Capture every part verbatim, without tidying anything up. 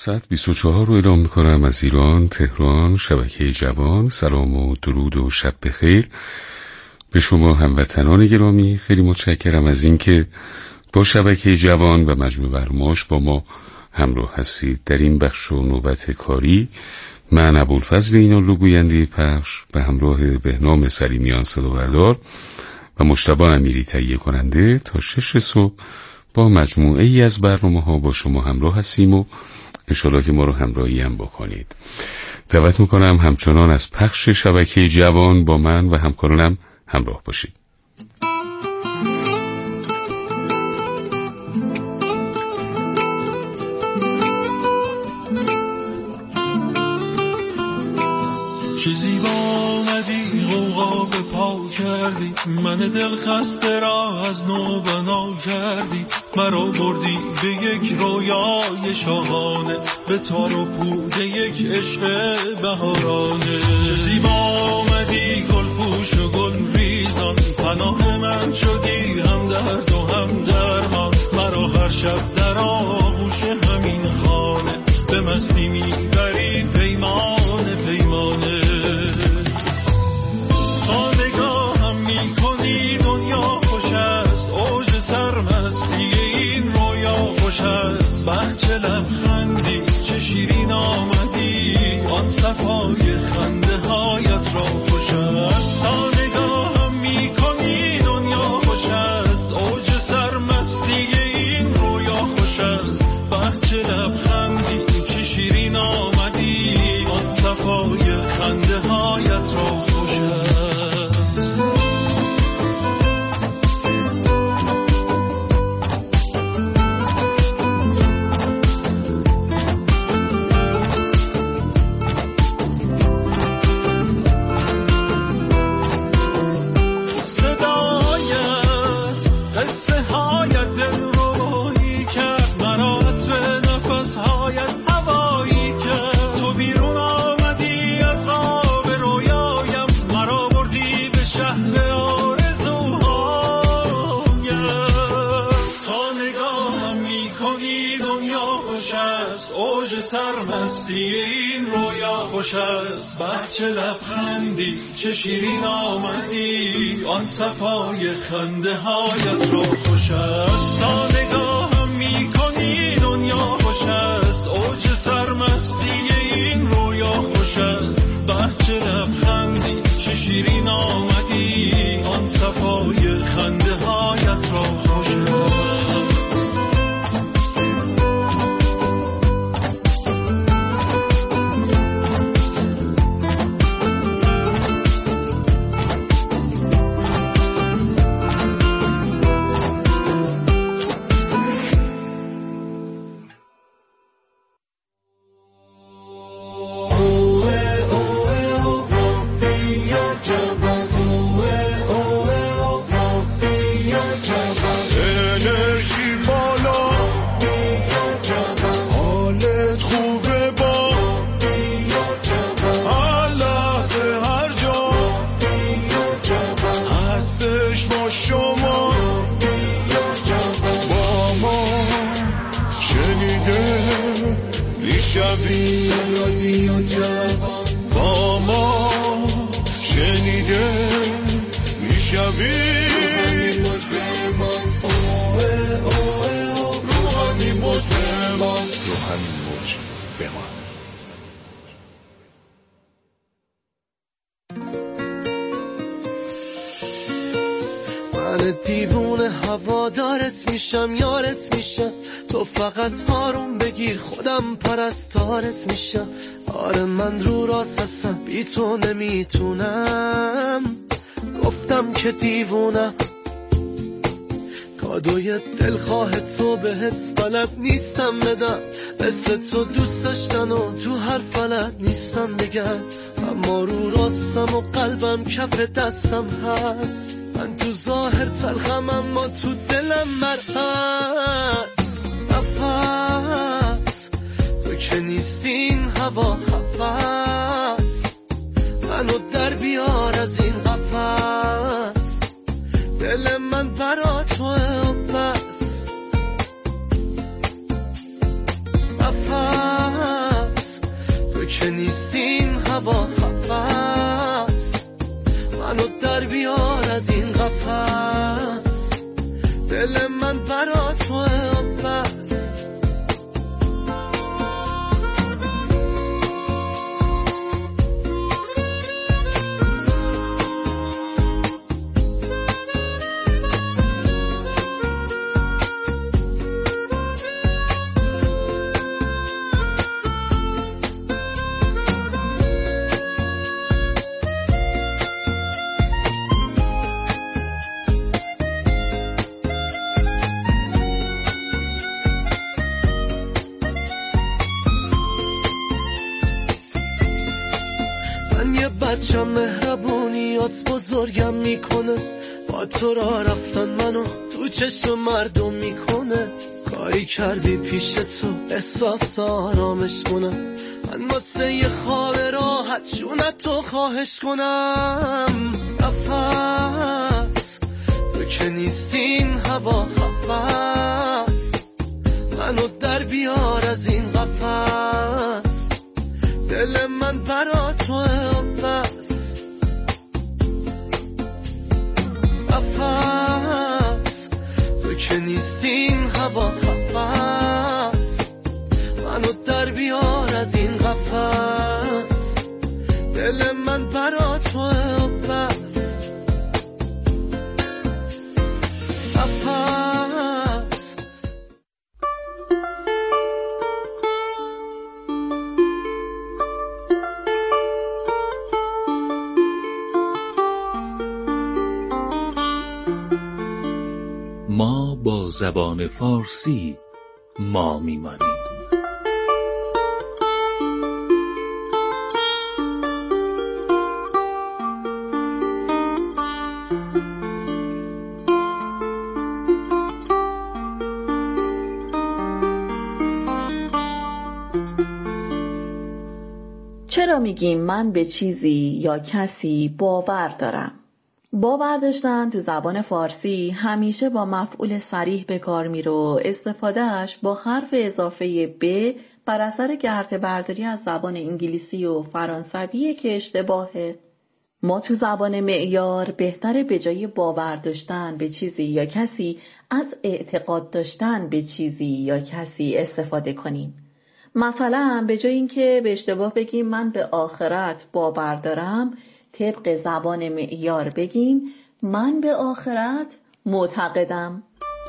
صد و بیست و چهار رو اعلام میکنم از ایران، تهران، شبکه جوان. سلام و درود و شب بخیر به شما هموطنان گرامی. خیلی متشکرم از اینکه با شبکه جوان و مجموعه برنامه‌اش با ما همراه هستید در این بخش و نوبت کاری. من ابوالفضل اینالو گوینده پخش به همراه بهنام سلیمیان صدابردار و مجتبی امیری تهیه کننده تا شش صبح با مجموعه ای از برنامه ها با شما همراه هستیم و انشالله که ما رو همراهی هم بکنید. دعوت میکنم همچنان از پخش شبکه جوان با من و همکارانم همراه باشید. چیزی با آمدی غوغا به پا کردی، من دل خسته را از نو بنا کردی، مرا بردی به یک رویای شاهانه، به تار و پود یک عشق بهارانه. چیزی با آمدی گل پوش و گل ریزان، پناه من شدی هم درد و هم درمان، مرا هر شب در آغوش همین خانه، به مستی میبری پیمانه پیمانه. چه لبخندی چه شیرین آمدی، آن صفای خنده هایت را خوش است. تا نگاهم میکنی دنیا خوش است، اوج سرمستی این رویا خوش است. چه لبخندی چه شیرین آمدی، آن صفای خنده هایت را خوش است. این رویا خوش است. چه لبخندی چه شیرین آمدی، آن صفای خنده هایت را خوش است. تا نگاهم میکنی دنیا خوش است، اوج سرمستی این رویا خوش است. چه لبخندی چه شیرین آمدی، آن صفای خنده هایت را خوش است. دیوونه هوادارت میشم، یارت میشم، تو فقط آروم بگیر خودم پرستارت میشم. آره من رو راست هستم، بی تو نمیتونم، گفتم که دیوونم. کادوی دلخواه تو بهت بلد نیستم بدم، مثل تو دوست داشتن و تو هر فلت نیستم بگم. اما رو راستم و قلبم کف دستم هست، من تو ظاهر تلخم اما تو دلم مرهست. نفس تو که نیستین هوا خفست، منو در بیار از این قفس. دل من برا توه و بس. نفس این هوا خفست، منو در بیار از این قفس، دل من برا توه بس. بچم مهربونیات بزرگم میکنه، با تو را رفتن منو تو چشم مردم میکنه، کاری کردی پیش تو احساس آرامش کنم، من واسه یه خواب راحت جونت تو خواهش کنم. نفس تو که نیستین هوا خفست، منو در بیار از این قفس، دل من برا توه بس. نفس تو که نیستین هوا خفست، منو در بیار از این قفس، دل من برا توه بس. نفس ما با زبان فارسی ما میمانیم. چرا میگیم من به چیزی یا کسی باور دارم؟ باور داشتن تو زبان فارسی همیشه با مفعول صریح به کار میره و استفادهش با حرف اضافه به بر اثر گرته برداری از زبان انگلیسی و فرانسویه که اشتباهه. ما تو زبان معیار بهتره به جای باور داشتن به چیزی یا کسی از اعتقاد داشتن به چیزی یا کسی استفاده کنیم. مثلا به جای اینکه به اشتباه بگیم من به آخرت باور دارم، طبق زبان معیار بگیم من به آخرت معتقدم.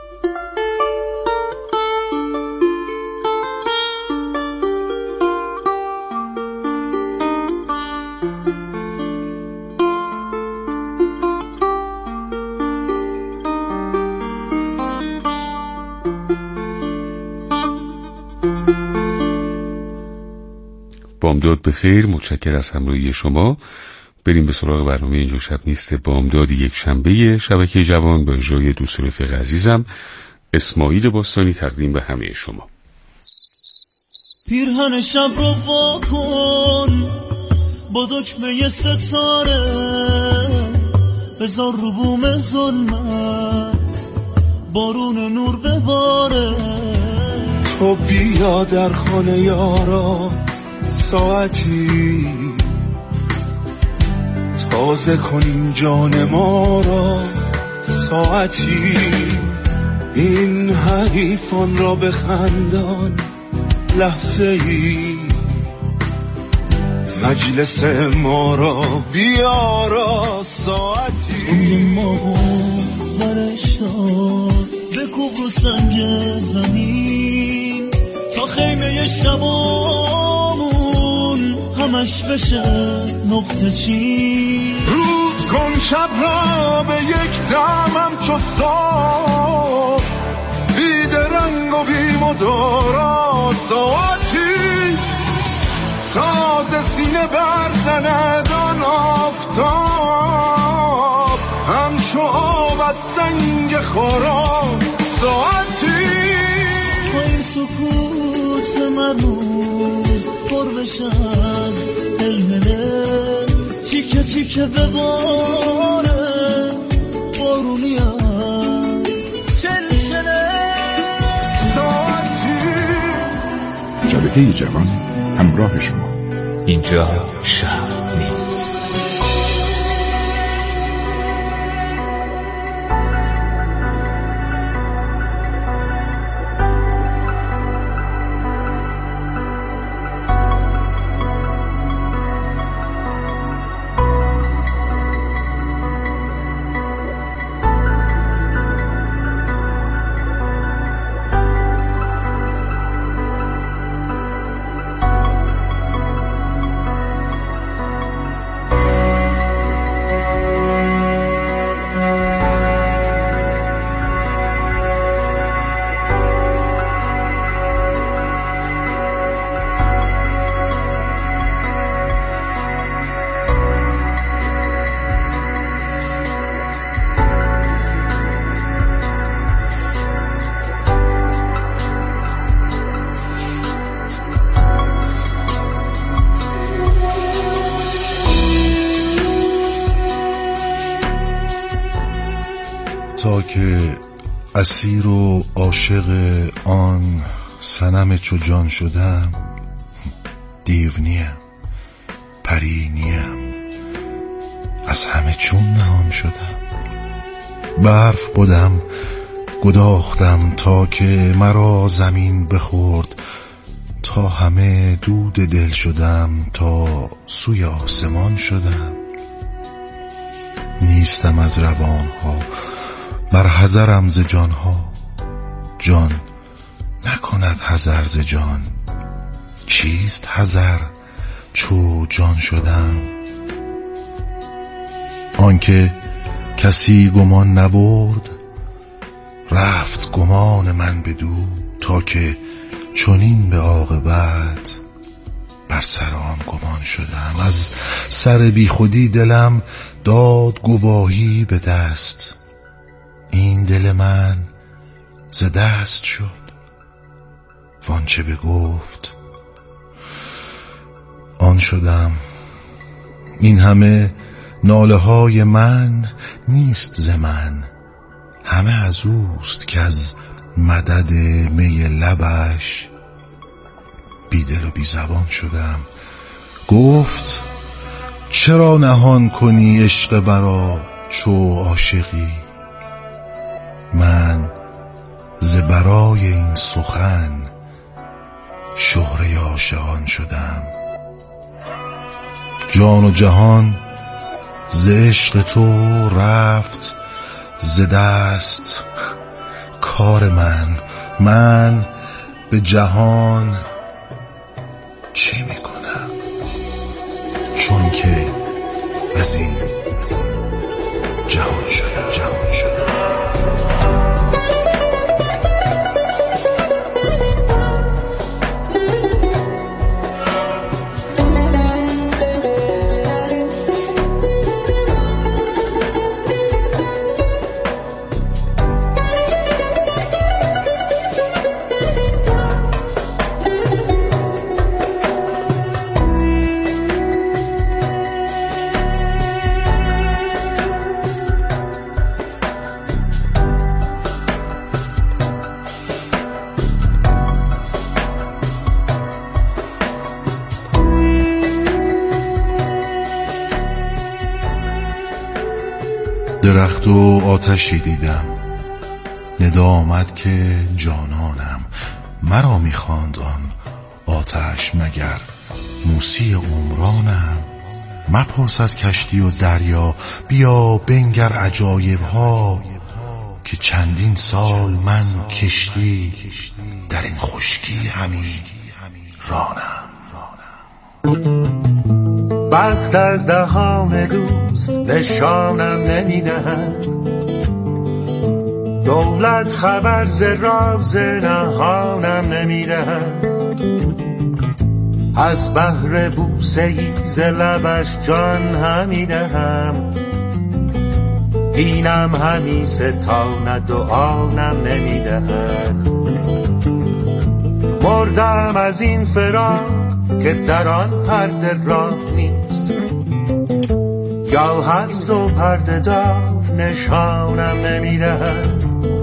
بامداد بخیر، متشکر از همراهی شما. بریم به سراغ برنامه اینجا شب نیست بامداد یک شنبه شبکه جوان با اجرای دوست رفیق عزیزم اسماعیل باستانی تقدیم به همه شما. پیرهن شب رو واکن با دکمه ستاره، بذار رو بوم ظلمت بارون نور بباره. تو بیا در خانه یارا ساعتی تازه کنیم جان ما را، ساعتی این حریفان را بخندان، لحظه ای مجلس ما را بیارا، ساعتی اون ما برش دار بکوب رو سنگ زمین تا خیمه شبامون همش بشه نقطه چین. روز کن شب را به یک دمم چو صبح، بید رنگ و بیم و دارا، ساعتی تازه سینه برزند آن آفتاب، همچو آب از سنگ خورا، ساعتی با این سکوت مرموز پر بشه از دلمله، چیکه چیکه بباره بارونی از چلچله. ساعتی شبکه جوان همراه شما اینجا شهر نیست. تا که اسیر و عاشق آن صنم چو جان شدم، دیو نیم پری نیم از همه چون نهان شدم. برف بودم گداختم تا که مرا زمین بخورد، تا همه دود دل شدم تا سوی آسمان شدم. نیستم از روانها بر حذرم ز جانها، جان نکند حذر ز جان. چیست حذر چو جان شدم؟ آنکه کسی گمان نبرد رفت گمان من بدو، تا که چنین به عاقبت بر سر آن گمان شدم. از سر بی خودی دلم داد گواهی به دست، این دل من ز دست شد وانچه بگفت آن شدم. این همه ناله های من نیست ز من، همه از اوست که از مدد می لبش بی دل و بی زبان شدم. گفت چرا نهان کنی عشق برا چو عاشقی؟ من ز برای این سخن شهره عاشقان شدم. جان و جهان ز عشق تو رفت ز دست کار من. من به جهان چه میکنم؟ چون که از این جهان شدم جهان شدم. درخت و آتشی دیدم، ندا آمد که جانانم. مرا میخواند آن آتش مگر موسی عمرانم. مپرس از کشتی و دریا، بیا بنگر عجایب ها، که چندین سال من کشتی در این خشکی همی رانم. بخت از دهان دوست نشانم نمیدهد، دولت خبر ز راز نهانم نمیدهد. از بحر بوسه ای ز لبش جان همی دهم، اینم همی ستاند و آنم نمیدهد. مردم از این فراق که در آن پرده راه نیست، یا هست و پرده دار نشانم نمیدهد.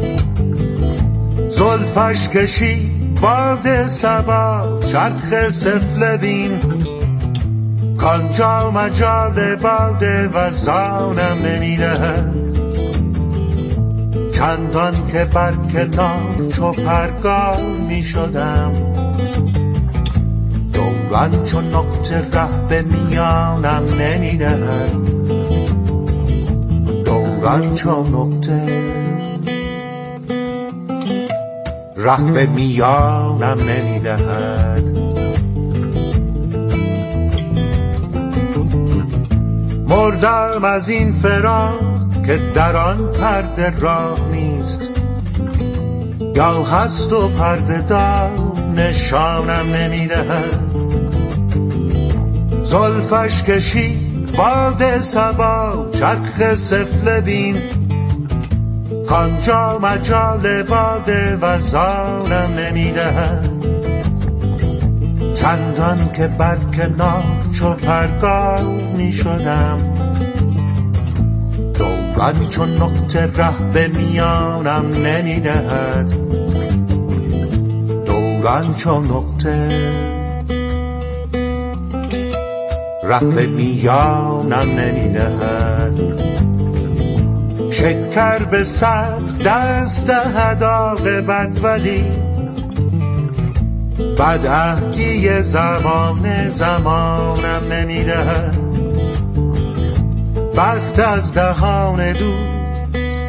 زلفش کشی باد صبا چرخ سفله بین، کانجا مجال باده و زانم نمیدهد چندان که بر کنار چو پرگار می شدم دوران چو نقطه ره به میانم نمیدهد دوران چو نقطه ره به میانم نمیدهد مردم از این فراق که در آن پرده راه نیست یا هست و پرده دار نشانم نمیدهد زلفش کشید باد صبا چرخ سفله بین کانجا مجال باده و زانم نمیدهد چندان که بر کنار چو پرگار می شدم دوران چون نقطه ره به میانم نمیدهد دوران چون نقطه ره به میانم نمیدهد شکر به سر دست دهد عاقبت ولی بدعهدی زمان زمانم نمیدهد بخت از دهان دوست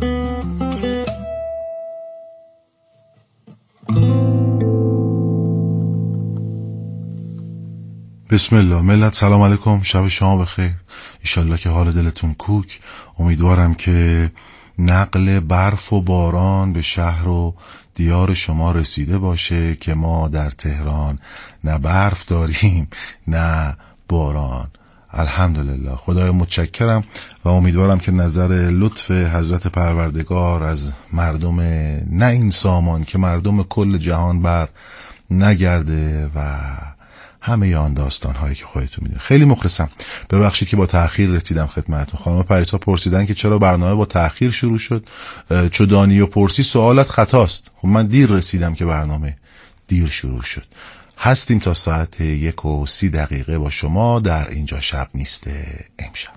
بسم الله. ملت سلام علیکم، شب شما بخیر. ایشالله که حال دلتون کوک. امیدوارم که نقل برف و باران به شهر و دیار شما رسیده باشه که ما در تهران نه برف داریم نه باران. الحمدلله. خدای متشکرم و امیدوارم که نظر لطف حضرت پروردگار از مردم نه این سامان که مردم کل جهان بر نگرده و همه آن داستان هایی که خودتون میدونید. خیلی مخلصم. ببخشید که با تأخیر رسیدم خدمتتون. خانم پریسا پرسیدن که چرا برنامه با تأخیر شروع شد. چو دانی و پرسی سوالت خطاست. خب من دیر رسیدم که برنامه دیر شروع شد. هستیم تا ساعت یک و سی دقیقه با شما در اینجا شب نیسته امشب.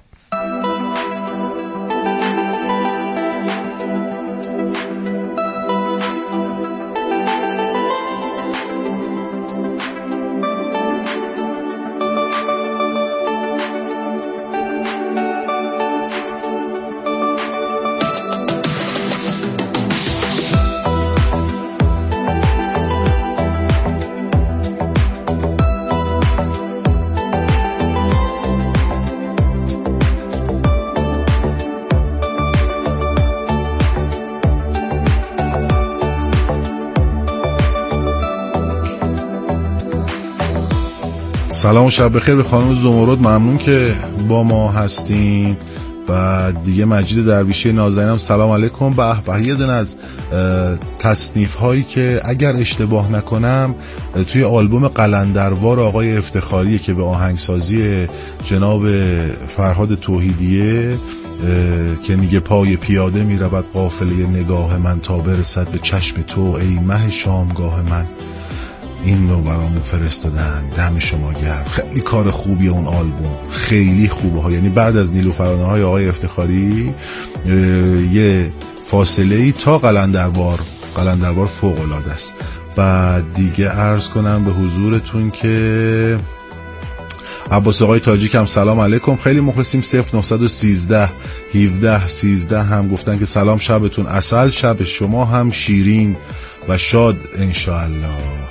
سلام و شب بخیر به خانم زمرد، ممنون که با ما هستین. و دیگه مجید درویشی نازنینم سلام علیکم. به به یه دونه از تصنیف هایی که اگر اشتباه نکنم توی آلبوم قلندروار آقای افتخاریه که به آهنگسازی جناب فرهاد توحیدیه که میگه پای پیاده میرود قافله نگاه من تا برسد به چشم تو ای مه شامگاه من. این رو برامون فرستادن، دم شما گرم. خیلی کار خوبیه اون آلبوم، خیلی خوبه ها. یعنی بعد از نیلوفرانه های آقای افتخاری یه فاصله ای تا قلندروار قلندروار فوق العاده است. بعد دیگه عرض کنم به حضورتون که عباس آقای تاجیک هم سلام علیکم، خیلی مخلصیم. صفر نه یک سه هفده سیزده هم گفتن که سلام، شبتون عسل، شب شما هم شیرین و شاد انشاءالله.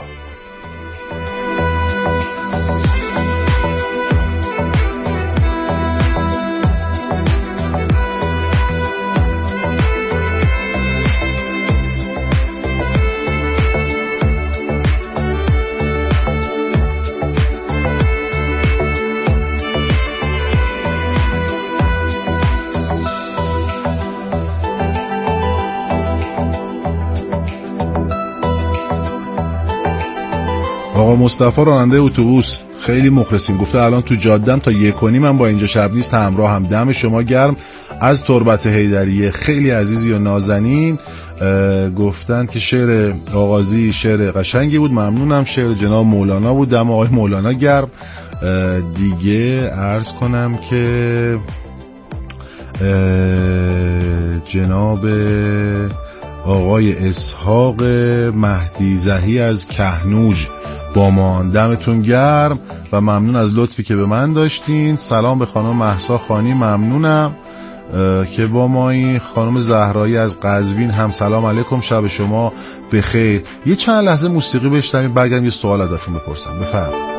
آقا مصطفی راننده اتوبوس خیلی مخلصیم، گفته الان تو جادم تا یک و نیم من با اینجا شب نیست همراه هم. دم شما گرم. از تربت حیدریه خیلی عزیزی و نازنین گفتن که شعر آغازی شعر قشنگی بود، ممنونم. شعر جناب مولانا بود، دم آقای مولانا گرم. دیگه عرض کنم که جناب آقای اسحاق مهدی زهی از کهنوج با ما، دمتون گرم و ممنون از لطفی که به من داشتین. سلام به خانم مهسا خانی، ممنونم که با ما. این خانم زهرایی از قزوین هم سلام علیکم، شب شما بخیر. یه چند لحظه موسیقی بشنویم برگردم یه سوال ازتون بپرسم. بفرمایید.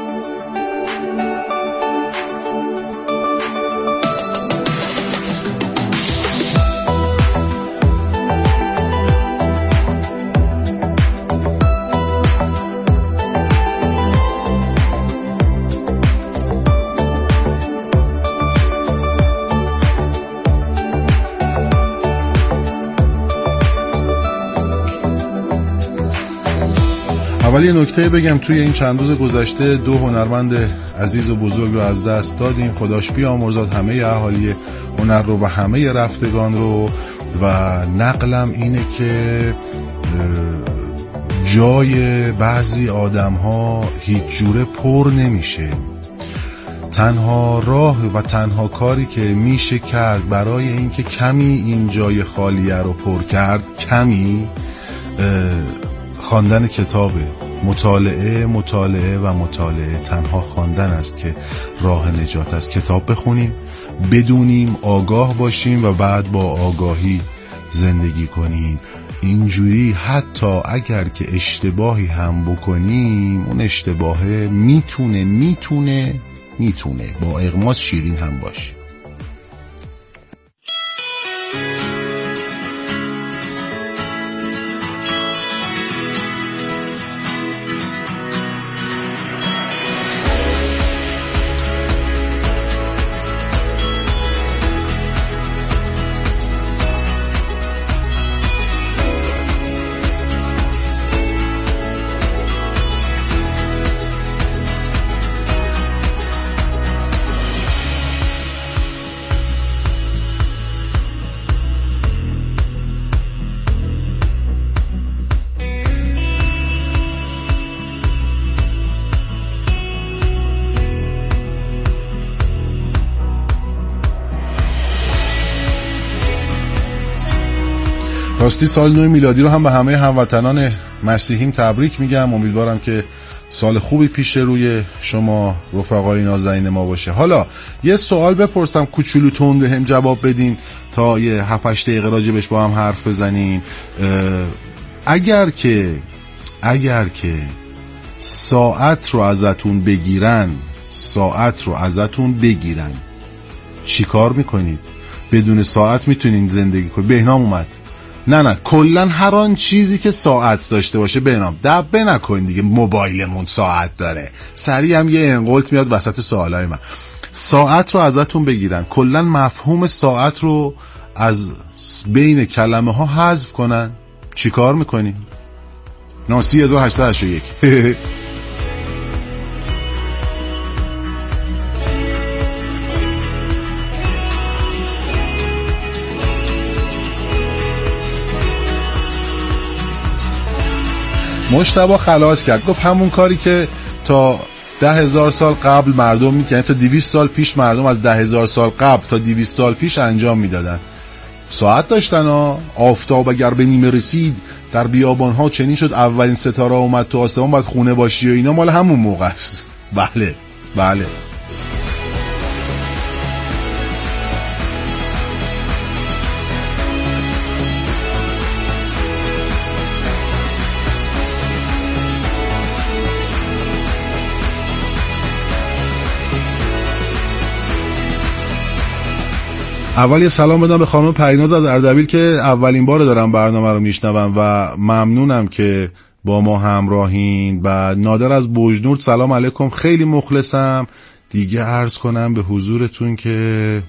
ولی نکته بگم، توی این چند روز گذشته دو هنرمند عزیز و بزرگ رو از دست دادیم. خداش بیامرزاد همه اهالی هنر رو و همه رفتگان رو. و نقلم اینه که جای بعضی آدم ها هیچ جوره پر نمیشه. تنها راه و تنها کاری که میشه کرد برای اینکه کمی این جای خالیه رو پر کرد، کمی خواندن کتابه. مطالعه مطالعه و مطالعه. تنها خواندن است که راه نجات است. کتاب بخونیم، بدونیم، آگاه باشیم و بعد با آگاهی زندگی کنیم. اینجوری حتی اگر که اشتباهی هم بکنیم، اون اشتباهه میتونه میتونه میتونه با اغماس شیرین هم باشه. راستی سال نو میلادی رو هم به همه هموطنان مسیحیم تبریک میگم. امیدوارم که سال خوبی پیش روی شما رفقای نازنین ما باشه. حالا یه سوال بپرسم کوچولو تند هم جواب بدین تا یه هفت هشت دقیقه راجبش با هم حرف بزنیم. اگر که اگر که ساعت رو ازتون بگیرن ساعت رو ازتون بگیرن چی کار میکنید؟ بدون ساعت میتونین زندگی کنید؟ بهنام اومد. نه نه کلن هر آن چیزی که ساعت داشته باشه بهنام دبه نکن دیگه. موبایلمون ساعت داره، سریع هم یه انقلت میاد وسط سوالای من. ساعت رو ازتون بگیرن، کلن مفهوم ساعت رو از بین کلمه ها حذف کنن، چی کار میکنی؟ نه سی هزار هشتصد و هشتاد و یک مجتبی خلاص کرد، گفت همون کاری که تا ده هزار سال قبل مردم میکنن، تا دویست سال پیش مردم از ده هزار سال قبل تا دویست سال پیش انجام میدادن. ساعت داشتن ها. آفتاب اگر به نیمه رسید در بیابان ها چنین شد اولین ستاره اومد تو آسمان، باید خونه باشی و اینا مال همون موقع است. بله بله. اول یه سلام بدم به خانم پریناز از اردبیل که اولین بار دارم برنامه رو میشنوم و ممنونم که با ما همراهین. و نادر از بوجنورد سلام علیکم، خیلی مخلصم. دیگه عرض کنم به حضورتون که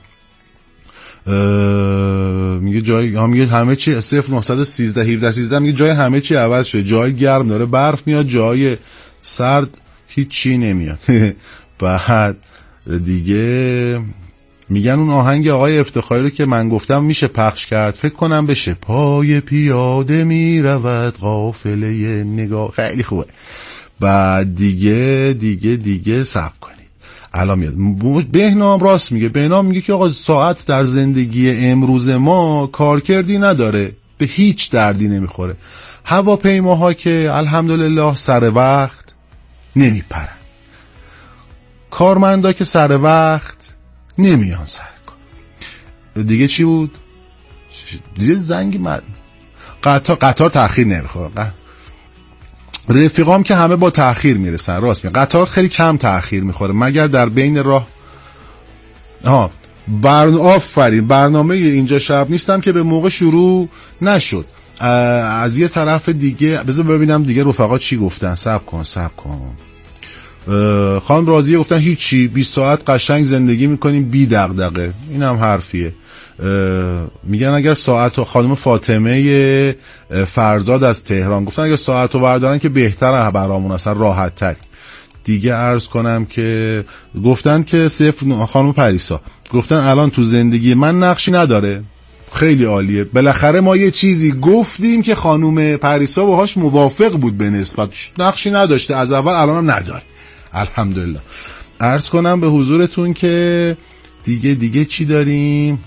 میگه جای هم میگه همه چی صفر نه یک سه هفده سیزده میگه جای همه چی عوض شده، جای گرم داره برف میاد، جای سرد هیچ چی نمیاد. بعد دیگه میگن اون آهنگ آقای افتخاری رو که من گفتم میشه پخش کرد، فکر کنم بشه. پای پیاده میرود قافله نگاه، خیلی خوبه. بعد دیگه دیگه دیگه صبر کنید الان میاد. بهنام راست میگه، بهنام میگه که آقا ساعت در زندگی امروز ما کارکردی نداره، به هیچ دردی نمیخوره. هواپیماها که الحمدلله سر وقت نمیپرن، کارمندا که سر وقت نمیان سر کار. دیگه چی بود؟ دیگه زنگ من قطار قطار تأخیر نمیخوره. رفیقام که همه با تأخیر میرسن. راست میگه، قطار خیلی کم تأخیر میخوره مگر در بین راه. ها بر... آفرین، برنامه اینجا شب نیستم که به موقع شروع نشد. از یه طرف دیگه بذار ببینم دیگه رفقا چی گفتن. صبر کن صبر کن. خانم راضیه گفتن هیچی، بیست ساعت قشنگ زندگی میکنیم بی دغدغه. این هم حرفیه. میگن اگر ساعت، خانم فاطمه فرزاد از تهران گفتن اگر ساعت رو بردارن که بهتره برامون، اصلا راحت تر. دیگه عرض کنم که گفتن که صفر. خانم پریسا گفتن الان تو زندگی من نقشی نداره. خیلی عالیه، بالاخره ما یه چیزی گفتیم که خانم پریسا باهاش موافق بود، به نسبت نقشی نداشته از اول، الان هم نداره. الحمدلله. عرض کنم به حضورتون که دیگه دیگه چی داریم.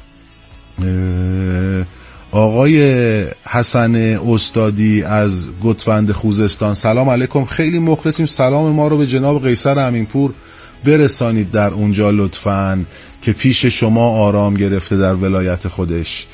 آقای حسن استادی از گتوند خوزستان، سلام علیکم، خیلی مخلصیم، سلام ما رو به جناب قیصر امینپور برسانید در اونجا لطفاً که پیش شما آرام گرفته در ولایت خودش.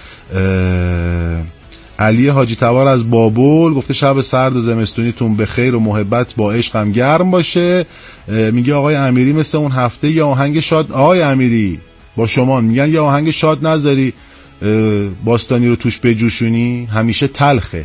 علی حاجی تبار از بابل گفته شب سرد و زمستونیتون به خیر و محبت با عشقم گرم باشه. میگه آقای امیری مثل اون هفته یه آهنگ شاد، آقای امیری با شما میگن یه آهنگ شاد نذاری باستانی رو توش بجوشونی، همیشه تلخه.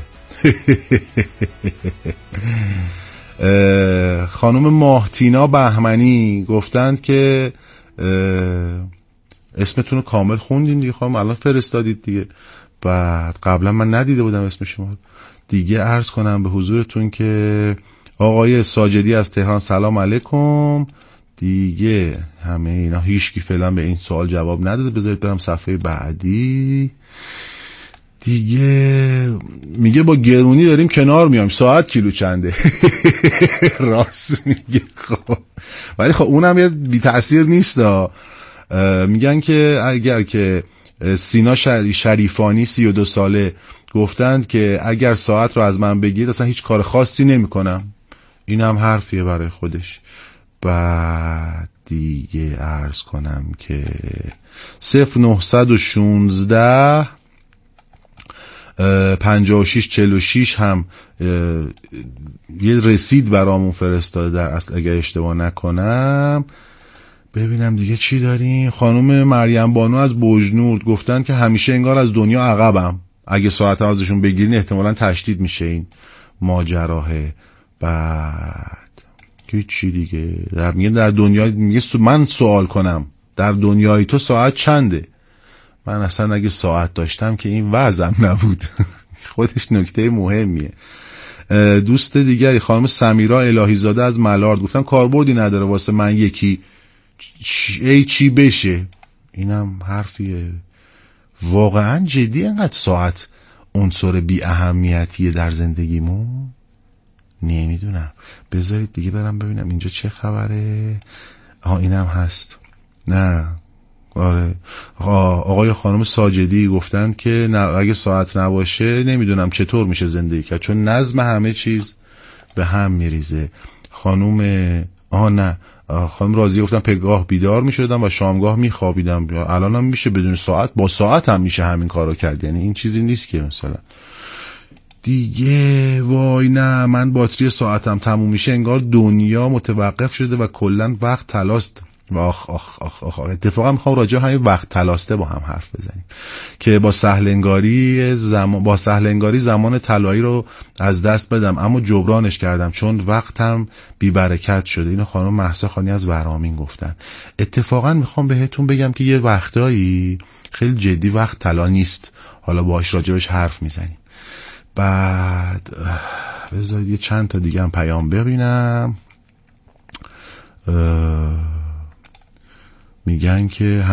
خانم ماهتینا بهمنی گفتند که اسمتون رو کامل خوندین دیگه خانم، الان فرستادید دیگه، بعد قبلا من ندیده بودم اسم شما دیگه. عرض کنم به حضورتون که آقای ساجدی از تهران، سلام علیکم. دیگه همه اینا هیچکی فعلا به این سوال جواب نداده. بذارید برم صفحه بعدی. دیگه میگه با گرونی داریم کنار میام، ساعت کیلو چنده؟ راست میگه. خب ولی خب اونم یه بی تأثیر نیست. میگن که اگر که سینا شریفانی سی و دو ساله گفتند که اگر ساعت رو از من بگید اصلا هیچ کار خاصی نمی کنم، این هم حرفیه برای خودش. بعد دیگه عرض کنم که صفر نهصد و شونزده پنجاه و شش چهل و شش هم یه رسید برامون فرستاده در اصل اگر اشتباه نکنم. ببینم دیگه چی داریم. خانم مریم بانو از بوجنورد گفتن که همیشه انگار از دنیا عقبم، اگه ساعت ازشون بگیرین احتمالاً تشدید میشه این ماجراه. بعد که چی دیگه در میگه در دنیا، میگه من سوال کنم در دنیای تو ساعت چنده؟ من اصلا اگه ساعت داشتم که این وضعم نبود. خودش نکته مهمیه. دوست دیگری خانم سمیرا الهی زاده از ملارد گفتن کاربردی نداره واسه من یکی ای چی بشه. اینم حرفیه. واقعا جدی انقدر ساعت عنصر بی اهمیتیه در زندگیمون؟ نمیدونم. بذارید دیگه برم ببینم اینجا چه خبره. آها اینم هست. نه آره آقای خانم ساجدی گفتن که نه اگه ساعت نباشه نمیدونم چطور میشه زندگی کرد، چون نظم همه چیز به هم میریزه. خانم آها نه خانم راضیه گفتن پگاه بیدار میشدم و شامگاه میخوابیدم، الان هم میشه بدون ساعت، با ساعت هم میشه همین کارو کرد. یعنی این چیزی نیست که مثلا دیگه وای نه من باتری ساعتم تموم میشه انگار دنیا متوقف شده و کلا وقت تلاست. و آخ آخ آخ آخ اتفاقا میخوام راجع به همین وقت تلاسته با هم حرف بزنیم که با سهلنگاری زمان با سهلنگاری زمان طلایی رو از دست بدم اما جبرانش کردم چون وقتم بی برکت شده. اینو خانم مهسا خانی از ورامین گفتن. اتفاقا میخوام بهتون بگم که یه وقتایی خیلی جدی وقت طلا نیست، حالا باهاش راجبش حرف میزنیم. بعد بذارید یه چند تا دیگه هم پیام ببینم. میگن که